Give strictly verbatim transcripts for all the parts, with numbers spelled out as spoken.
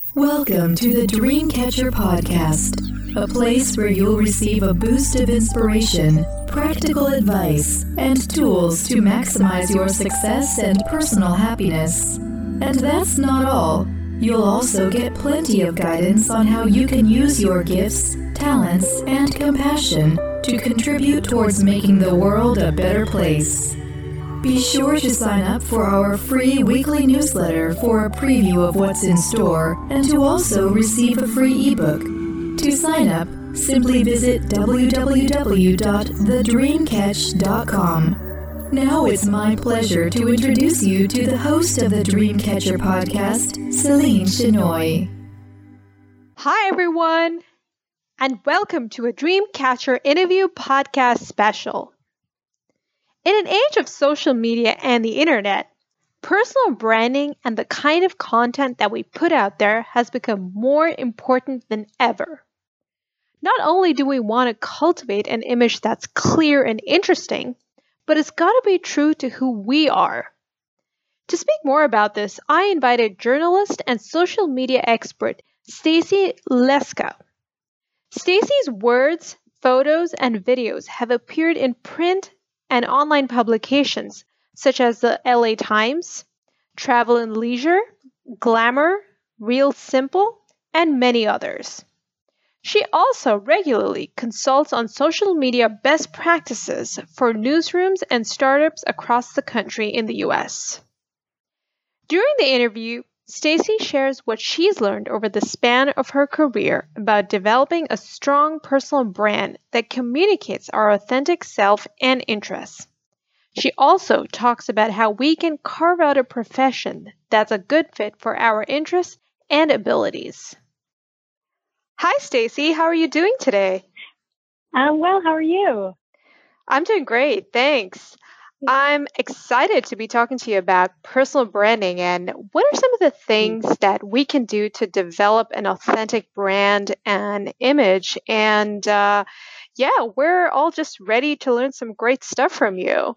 Welcome to the Dreamcatcher Podcast, a place where you'll receive a boost of inspiration, practical advice, and tools to maximize your success and personal happiness. And that's not all. You'll also get plenty of guidance on how you can use your gifts, talents, and compassion to contribute towards making the world a better place. Be sure to sign up for our free weekly newsletter for a preview of what's in store and to also receive a free ebook. To sign up, simply visit w w w dot the dream catch dot com. Now it's my pleasure to introduce you to the host of the Dreamcatcher podcast, Celine Chenoy. Hi, everyone, and welcome to a Dreamcatcher interview podcast special. In an age of social media and the internet, personal branding and the kind of content that we put out there has become more important than ever. Not only do we want to cultivate an image that's clear and interesting, but it's got to be true to who we are. To speak more about this, I invited journalist and social media expert Stacy Leska. Stacy's words, photos, and videos have appeared in print and online publications such as the L A Times, Travel and Leisure, Glamour, Real Simple, and many others. She also regularly consults on social media best practices for newsrooms and startups across the country in the U S. During the interview, Stacy shares what she's learned over the span of her career about developing a strong personal brand that communicates our authentic self and interests. She also talks about how we can carve out a profession that's a good fit for our interests and abilities. Hi, Stacy. How are you doing today? Um, well, how are you? I'm doing great, thanks. I'm excited to be talking to you about personal branding and what are some of the things that we can do to develop an authentic brand and image. And uh, yeah, we're all just ready to learn some great stuff from you.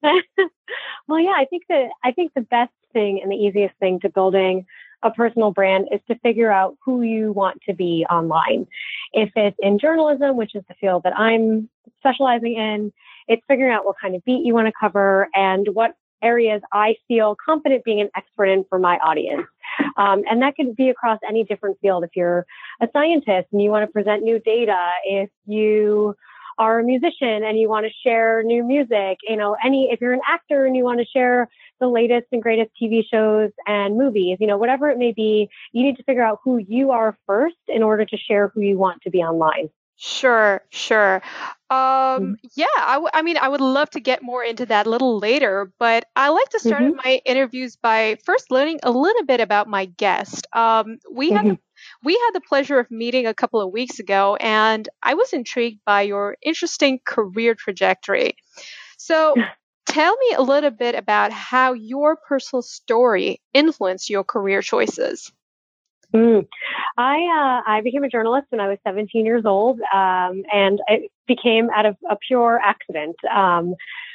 Well, yeah, I think that I think the best thing and the easiest thing to building a personal brand is to figure out who you want to be online. If it's in journalism, which is the field that I'm specializing in, it's figuring out what kind of beat you want to cover and what areas I feel confident being an expert in for my audience. Um, and that could be across any different field. If you're a scientist and you want to present new data, if you are a musician and you want to share new music, you know, any, if you're an actor and you want to share the latest and greatest T V shows and movies, you know, whatever it may be, you need to figure out who you are first in order to share who you want to be online. Sure, sure. Um, yeah, I, w- I mean, I would love to get more into that a little later, but I like to start Mm-hmm. my interviews by first learning a little bit about my guest. Um, we Mm-hmm. had we had the pleasure of meeting a couple of weeks ago, and I was intrigued by your interesting career trajectory. So, tell me a little bit about how your personal story influenced your career choices. Mm. I uh, I became a journalist when I was seventeen years old, um, and it became out of a pure accident. Um,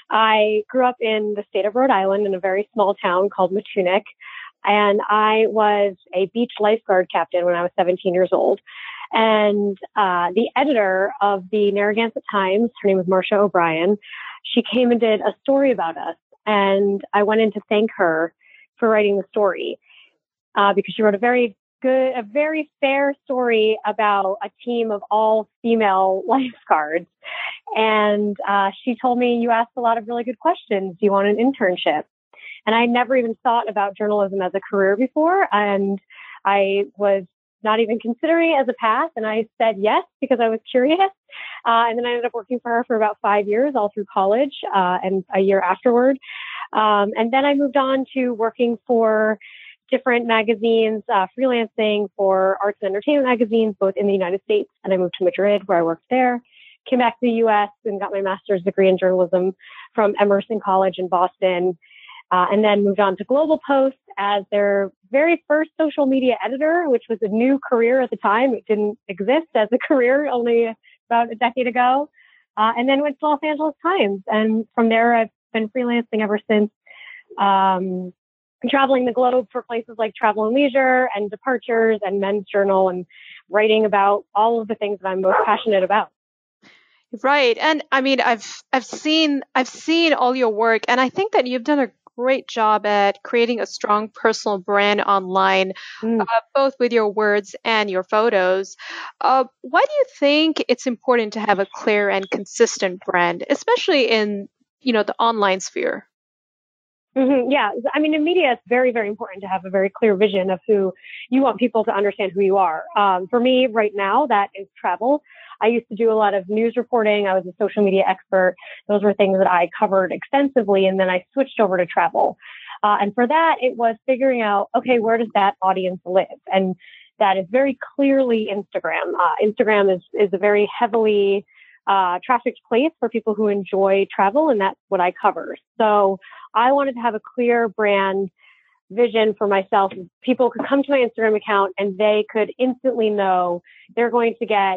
I grew up in the state of Rhode Island in a very small town called Matunic, and I was a beach lifeguard captain when I was seventeen years old. And uh, the editor of the Narragansett Times, her name was Marcia O'Brien, she came and did a story about us, and I went in to thank her for writing the story uh, because she wrote a very good, a very fair story about a team of all female lifeguards. And uh, she told me, you asked a lot of really good questions. Do you want an internship? And I never even thought about journalism as a career before. And I was not even considering it as a path. And I said yes, because I was curious. Uh, and then I ended up working for her for about five years, all through college uh, and a year afterward. Um, and then I moved on to working for different magazines, uh, freelancing for arts and entertainment magazines, both in the United States. And I moved to Madrid, where I worked there. Came back to the U S and got my master's degree in journalism from Emerson College in Boston. Uh, and then moved on to Global Post as their very first social media editor, which was a new career at the time. It didn't exist as a career only about a decade ago. Uh, and then went to Los Angeles Times. And from there, I've been freelancing ever since. Um, traveling the globe for places like Travel and Leisure and Departures and Men's Journal, and writing about all of the things that I'm most passionate about. Right. And I mean, I've I've seen I've seen all your work, and I think that you've done a great job at creating a strong personal brand online, Mm. uh, both with your words and your photos. Uh, why do you think it's important to have a clear and consistent brand, especially in, you know, the online sphere? Mm-hmm. Yeah. I mean, in media, it's very, very important to have a very clear vision of who you want people to understand who you are. Um, for me right now, that is travel. I used to do a lot of news reporting. I was a social media expert. Those were things that I covered extensively. And then I switched over to travel. Uh, and for that, it was figuring out, okay, where does that audience live? And that is very clearly Instagram. Uh, Instagram is, is a very heavily uh, trafficked place for people who enjoy travel. And that's what I cover. So I wanted to have a clear brand vision for myself. People could come to my Instagram account and they could instantly know they're going to get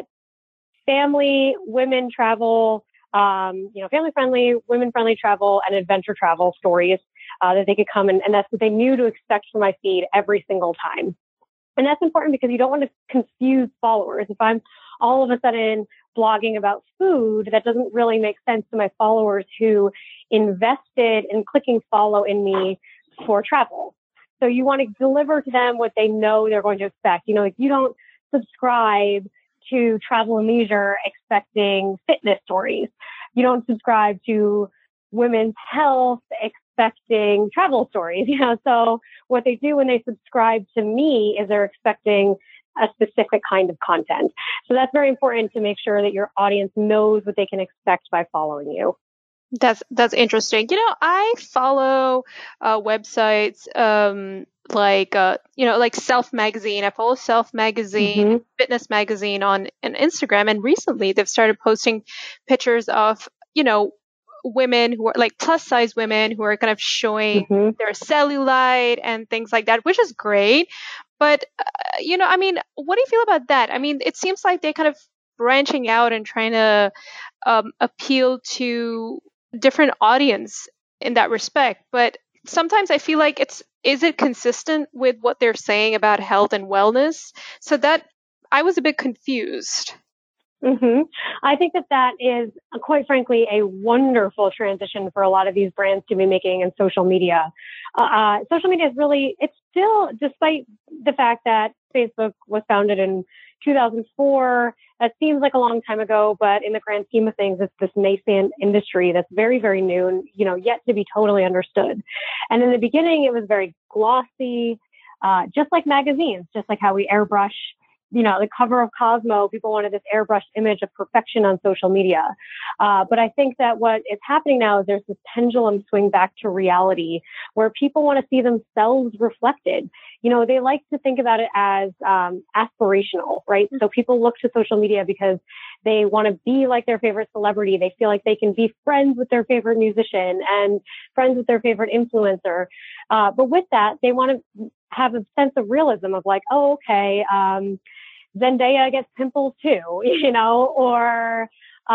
family, women travel, um, you know, family friendly, women friendly travel and adventure travel stories uh, that they could come and, and that's what they knew to expect from my feed every single time. And that's important because you don't want to confuse followers. If I'm all of a sudden blogging about food, that doesn't really make sense to my followers who invested in clicking follow in me for travel. So you want to deliver to them what they know they're going to expect. You know, if you don't subscribe to Travel and Leisure expecting fitness stories, you don't subscribe to Women's Health expecting travel stories. You know, so what they do when they subscribe to me is they're expecting a specific kind of content. So that's very important to make sure that your audience knows what they can expect by following you. That's that's interesting. You know, I follow uh, websites um, like uh, you know, like Self Magazine. I follow Self Magazine, Mm-hmm. Fitness Magazine on, on Instagram, and recently they've started posting pictures of, you know, women who are like plus size women who are kind of showing Mm-hmm. their cellulite and things like that, which is great. But uh, you know, I mean, what do you feel about that? I mean, it seems like they're kind of branching out and trying to um, appeal to different audience in that respect, but sometimes I feel like it's is it consistent with what they're saying about health and wellness? So that I was a bit confused. Mm-hmm. I think that that is, uh, quite frankly, a wonderful transition for a lot of these brands to be making in social media. Uh, uh, social media is really, it's still, despite the fact that Facebook was founded in two thousand four, that seems like a long time ago, but in the grand scheme of things, it's this nascent industry that's very, very new and, you know, yet to be totally understood. And in the beginning, it was very glossy, uh, just like magazines, just like how we airbrush, you know, the cover of Cosmo, people wanted this airbrushed image of perfection on social media. Uh, but I think that what is happening now is there's this pendulum swing back to reality where people want to see themselves reflected. You know, they like to think about it as um, aspirational, right? So people look to social media because they want to be like their favorite celebrity. They feel like they can be friends with their favorite musician and friends with their favorite influencer. Uh, but with that, they want to have a sense of realism of like, oh, okay, um, Zendaya gets pimples too, you know, or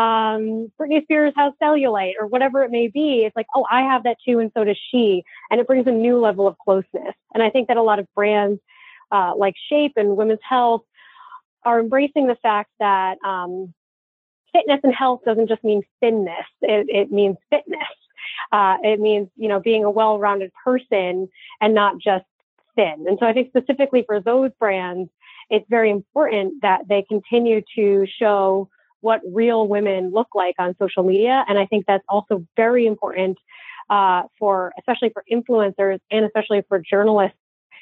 um, Britney Spears has cellulite or whatever it may be. It's like, oh, I have that too, and so does she. And it brings a new level of closeness. And I think that a lot of brands uh, like Shape and Women's Health are embracing the fact that um, fitness and health doesn't just mean thinness. It, it means fitness. Uh, it means, you know, being a well-rounded person and not just thin. And so I think specifically for those brands, it's very important that they continue to show what real women look like on social media. And I think that's also very important uh, for, especially for influencers and especially for journalists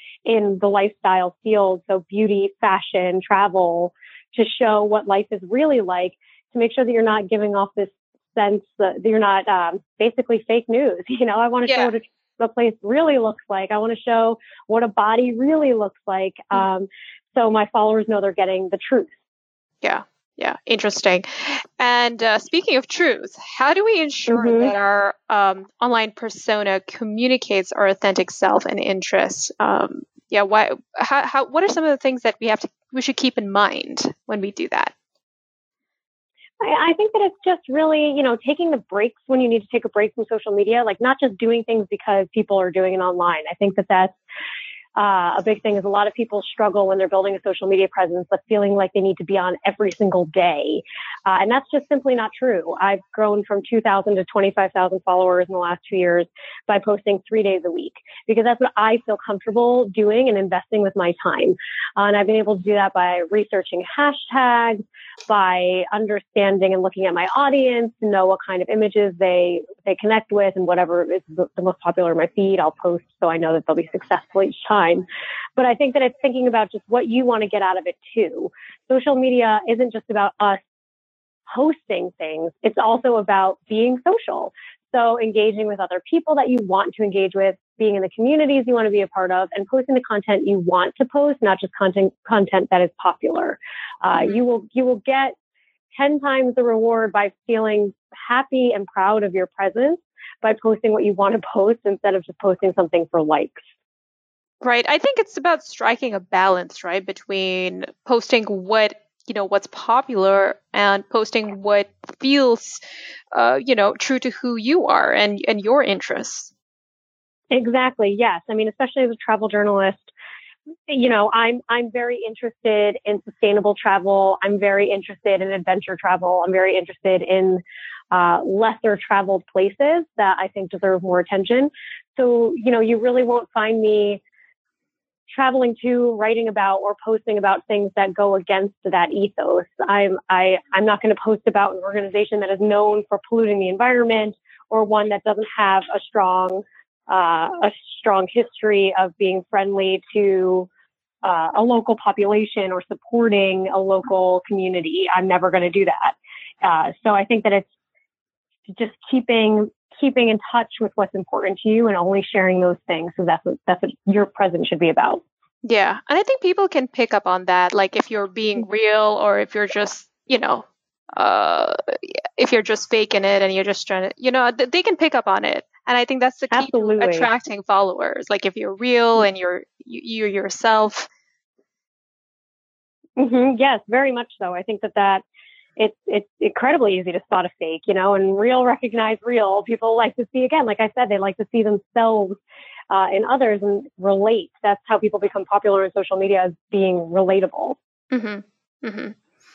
in the lifestyle field. So beauty, fashion, travel, to show what life is really like, to make sure that you're not giving off this sense that you're not um, basically fake news. You know, I want to Yeah. show what a, a place really looks like. I want to show what a body really looks like. Um, so my followers know they're getting the truth. Yeah. Yeah. Interesting. And uh, speaking of truth, how do we ensure Mm-hmm. that our um, online persona communicates our authentic self and interests? Um, yeah. Why? How, how? What are some of the things that we have to we should keep in mind when we do that? I, I think that it's just really, you know, taking the breaks when you need to take a break from social media, like not just doing things because people are doing it online. I think that that's Uh, a big thing is a lot of people struggle when they're building a social media presence, but feeling like they need to be on every single day. Uh, and that's just simply not true. I've grown from two thousand to twenty-five thousand followers in the last two years by posting three days a week, because that's what I feel comfortable doing and investing with my time. Uh, and I've been able to do that by researching hashtags, by understanding and looking at my audience to know what kind of images they, they connect with, and whatever is the, the most popular in my feed, I'll post so I know that they'll be successful each time. But I think that it's thinking about just what you want to get out of it too. Social media isn't just about us posting things. It's also about being social. So engaging with other people that you want to engage with, being in the communities you want to be a part of, and posting the content you want to post, not just content content that is popular. Uh, you will you will get ten times the reward by feeling happy and proud of your presence by posting what you want to post instead of just posting something for likes. Right. I think it's about striking a balance, right, between posting what, you know, what's popular and posting what feels, uh, you know, true to who you are and, and your interests. Exactly. Yes. I mean, especially as a travel journalist, you know, I'm, I'm very interested in sustainable travel. I'm very interested in adventure travel. I'm very interested in uh, lesser traveled places that I think deserve more attention. So, you know, you really won't find me traveling to, writing about, or posting about things that go against that ethos. I'm I I'm not going to post about an organization that is known for polluting the environment, or one that doesn't have a strong uh, a strong history of being friendly to uh, a local population or supporting a local community. I'm never going to do that. Uh, so I think that it's just keeping keeping in touch with what's important to you and only sharing those things. So that's what, that's what your presence should be about. Yeah. And I think people can pick up on that. Like if you're being real, or if you're just, you know, uh, if you're just faking it and you're just trying to, you know, th- they can pick up on it. And I think that's the key Absolutely. to attracting followers. Like if you're real and you're, you, you're yourself. Mm-hmm. Yes, very much so. I think that that it's it's incredibly easy to spot a fake, you know, and real recognize real. People like to see, again, like I said, they like to see themselves uh, in others and relate. That's how people become popular on social media, as being relatable. Mm-hmm. Mm-hmm.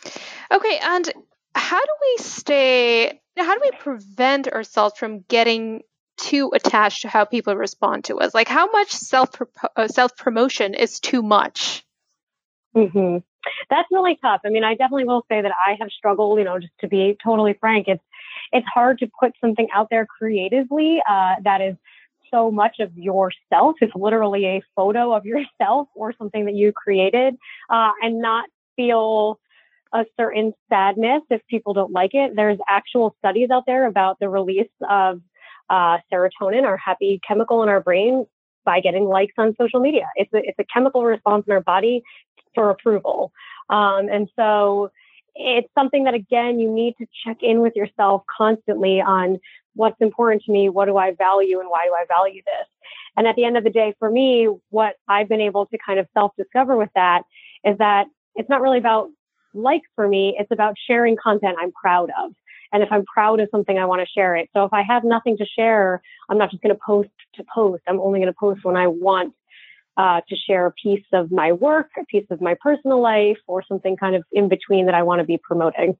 Okay, and how do we stay? How do we prevent ourselves from getting too attached to how people respond to us? Like, how much self uh, self promotion is too much? Mm-hmm. That's really tough. I mean, I definitely will say that I have struggled, you know, just to be totally frank, it's, it's hard to put something out there creatively, uh, that is so much of yourself. It's literally a photo of yourself or something that you created, uh, and not feel a certain sadness if people don't like it. There's actual studies out there about the release of, uh, serotonin, our happy chemical in our brain, by getting likes on social media. It's a, it's a chemical response in our body for approval. Um, and so it's something that, again, you need to check in with yourself constantly on what's important to me, what do I value, and why do I value this? And at the end of the day, for me, what I've been able to kind of self-discover with that is that it's not really about likes for me. It's about sharing content I'm proud of. And if I'm proud of something, I want to share it. So if I have nothing to share, I'm not just going to post to post. I'm only going to post when I want uh, to share a piece of my work, a piece of my personal life, or something kind of in between that I want to be promoting.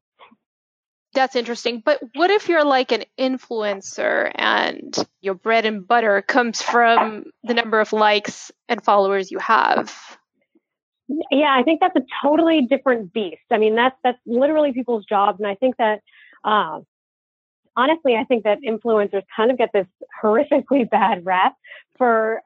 That's interesting. But what if you're like an influencer and your bread and butter comes from the number of likes and followers you have? Yeah, I think that's a totally different beast. I mean, that's that's literally people's jobs. And I think that, uh, honestly, I think that influencers kind of get this horrifically bad rap for,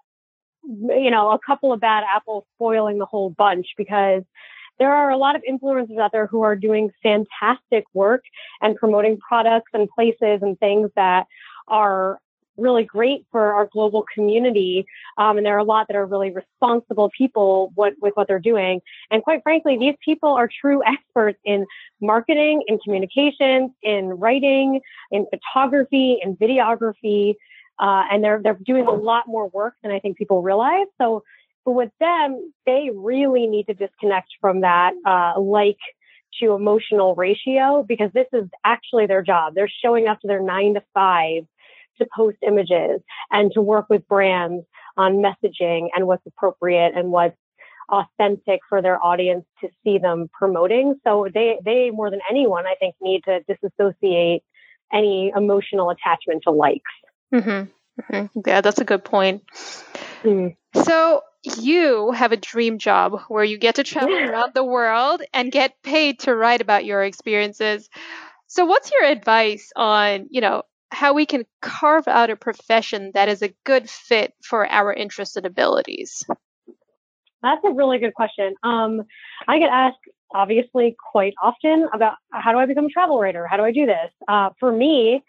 you know, a couple of bad apples spoiling the whole bunch, because there are a lot of influencers out there who are doing fantastic work and promoting products and places and things that are really great for our global community. Um, and there are a lot that are really responsible people what, with what they're doing. And quite frankly, these people are true experts in marketing, in communications, in writing, in photography, in videography. Uh, and they're, they're doing a lot more work than I think people realize. So, but with them, they really need to disconnect from that, uh, like to emotional ratio, because this is actually their job. They're showing up to their nine to five to post images and to work with brands on messaging and what's appropriate and what's authentic for their audience to see them promoting. So they, they more than anyone, I think, need to disassociate any emotional attachment to likes. Mm-hmm. Mm-hmm. Yeah, that's a good point. Mm. So you have a dream job where you get to travel around the world and get paid to write about your experiences. So what's your advice on, you know, how we can carve out a profession that is a good fit for our interests and abilities? That's a really good question. Um, I get asked, obviously, quite often about how do I become a travel writer? How do I do this? Uh, for me,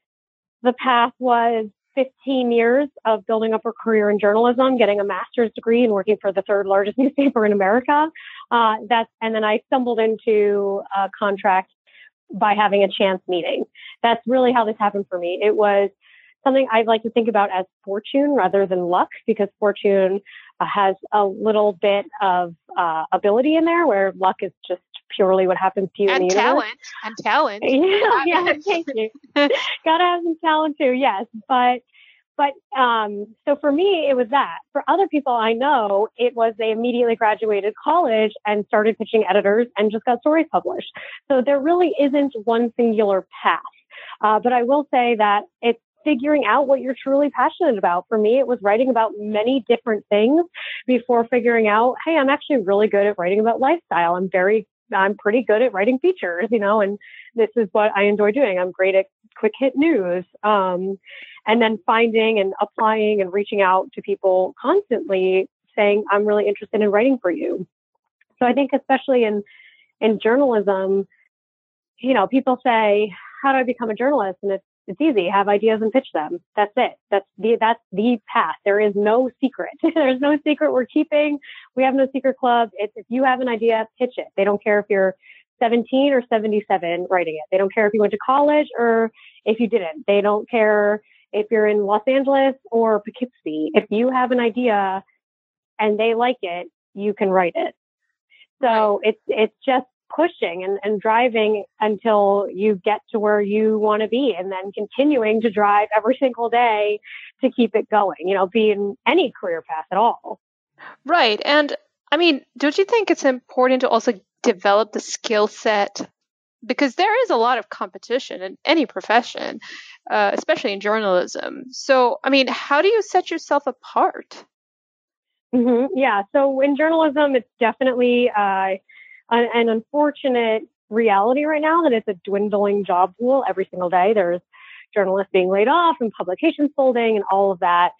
the path was fifteen years of building up a career in journalism, getting a master's degree and working for the third largest newspaper in America. Uh, that's, and then I stumbled into a contract by having a chance meeting. That's really how this happened for me. It was something I like to think about as fortune rather than luck, because fortune uh, has a little bit of uh, ability in there, where luck is just purely what happens to you and in the talent universe. and talent. yeah, yeah, thank you. Gotta have some talent too, yes. But but um, so for me, it was that. For other people I know, it was they immediately graduated college and started pitching editors and just got stories published. So there really isn't one singular path. Uh, but I will say that it's figuring out what you're truly passionate about. For me, it was writing about many different things before figuring out, hey, I'm actually really good at writing about lifestyle. I'm very I'm pretty good at writing features, you know, and this is what I enjoy doing. I'm great at quick hit news. Um, and then finding and applying and reaching out to people constantly saying, I'm really interested in writing for you. So I think especially in, in journalism, you know, people say, how do I become a journalist? And it's, it's easy. Have ideas and pitch them. That's it. That's the, that's the path. There is no secret. There's no secret we're keeping. We have no secret club. It's, if you have an idea, pitch it. They don't care if you're seventeen or seventy-seven writing it. They don't care if you went to college or if you didn't. They don't care if you're in Los Angeles or Poughkeepsie. If you have an idea and they like it, you can write it. So it's, it's just pushing and, and driving until you get to where you want to be, and then continuing to drive every single day to keep it going, you know, be in any career path at all. Right. And I mean, don't you think it's important to also develop the skill set? Because there is a lot of competition in any profession, uh, especially in journalism. So, I mean, how do you set yourself apart? Mm-hmm. Yeah. So in journalism, it's definitely uh, an, an unfortunate reality right now that it's a dwindling job pool every single day. There's journalists being laid off and publications folding and all of that.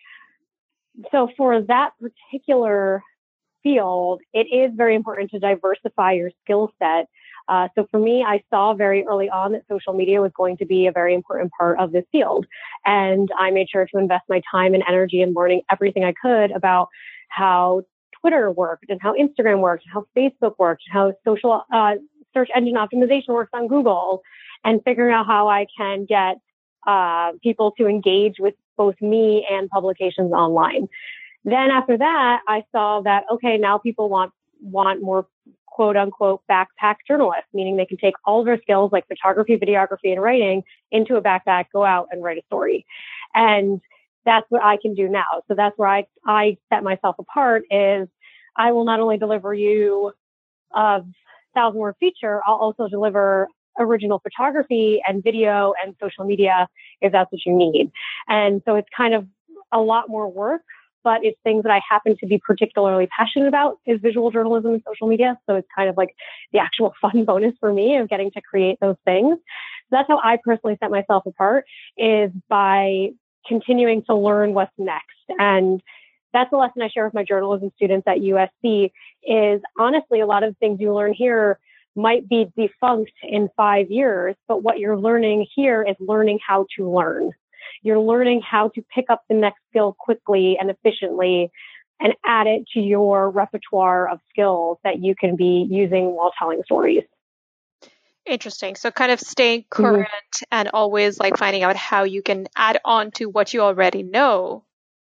So for that particular field, it is very important to diversify your skill set. Uh, so for me, I saw very early on that social media was going to be a very important part of this field. And I made sure to invest my time and energy in learning everything I could about how Twitter worked and how Instagram worked, and how Facebook worked, and how social uh, search engine optimization works on Google, and figuring out how I can get uh, people to engage with both me and publications online. Then after that, I saw that, okay, now people want, want more quote unquote backpack journalists, meaning they can take all of their skills like photography, videography, and writing into a backpack, go out and write a story. And that's what I can do now. So that's where I, I set myself apart is I will not only deliver you a thousand word feature, I'll also deliver original photography and video and social media if that's what you need. And so it's kind of a lot more work, but it's things that I happen to be particularly passionate about is visual journalism and social media. So it's kind of like the actual fun bonus for me of getting to create those things. So that's how I personally set myself apart, is by continuing to learn what's next. And that's the lesson I share with my journalism students at U S C is honestly, a lot of the things you learn here might be defunct in five years, but what you're learning here is learning how to learn. You're learning how to pick up the next skill quickly and efficiently and add it to your repertoire of skills that you can be using while telling stories. Interesting. So kind of staying current mm-hmm. and always like finding out how you can add on to what you already know.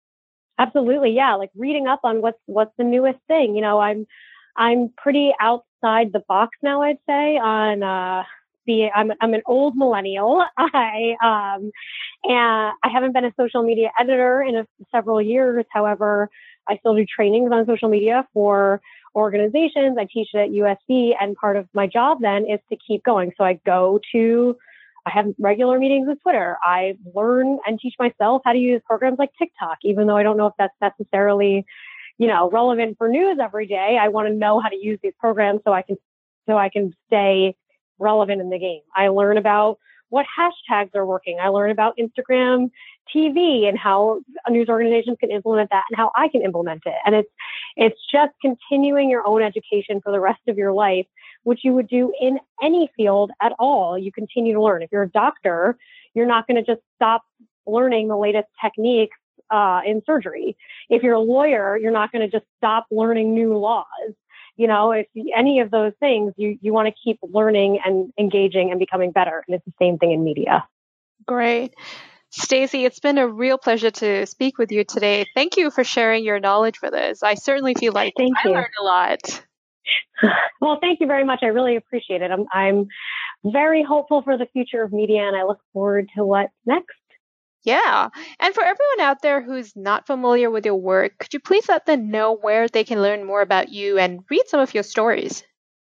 Absolutely. Yeah. Like reading up on what's, what's the newest thing. You know, I'm, I'm pretty out outside the box now, I'd say, on uh, the, I'm, I'm an old millennial. I, um, and I haven't been a social media editor in a, several years. However, I still do trainings on social media for organizations. I teach it at U S C, and part of my job then is to keep going. So I go to, I have regular meetings with Twitter. I learn and teach myself how to use programs like TikTok, even though I don't know if that's necessarily, you know, relevant for news every day. I want to know how to use these programs so I can, so I can stay relevant in the game. I learn about what hashtags are working. I learn about Instagram T V and how news organizations can implement that and how I can implement it. And it's, it's just continuing your own education for the rest of your life, which you would do in any field at all. You continue to learn. If you're a doctor, you're not going to just stop learning the latest techniques uh, in surgery. If you're a lawyer, you're not going to just stop learning new laws. You know, if any of those things, you, you want to keep learning and engaging and becoming better. And it's the same thing in media. Great. Stacey, it's been a real pleasure to speak with you today. Thank you for sharing your knowledge with us. I certainly feel like thank I you. learned a lot. Well, thank you very much. I really appreciate it. I'm, I'm very hopeful for the future of media, and I look forward to what's next. Yeah. And for everyone out there who's not familiar with your work, could you please let them know where they can learn more about you and read some of your stories?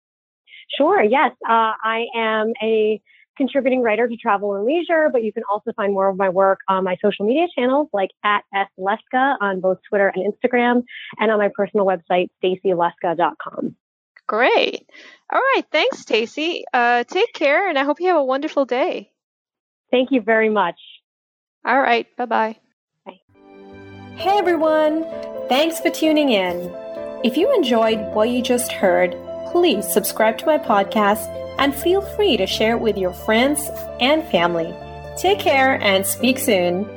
Sure. Yes. Uh, I am a contributing writer to Travel and Leisure, but you can also find more of my work on my social media channels like at S Leska on both Twitter and Instagram, and on my personal website, stacey leska dot com. Great. All right. Thanks, Stacey. Uh, take care, and I hope you have a wonderful day. Thank you very much. All right. Bye-bye. Bye. Hey, everyone. Thanks for tuning in. If you enjoyed what you just heard, please subscribe to my podcast and feel free to share it with your friends and family. Take care and speak soon.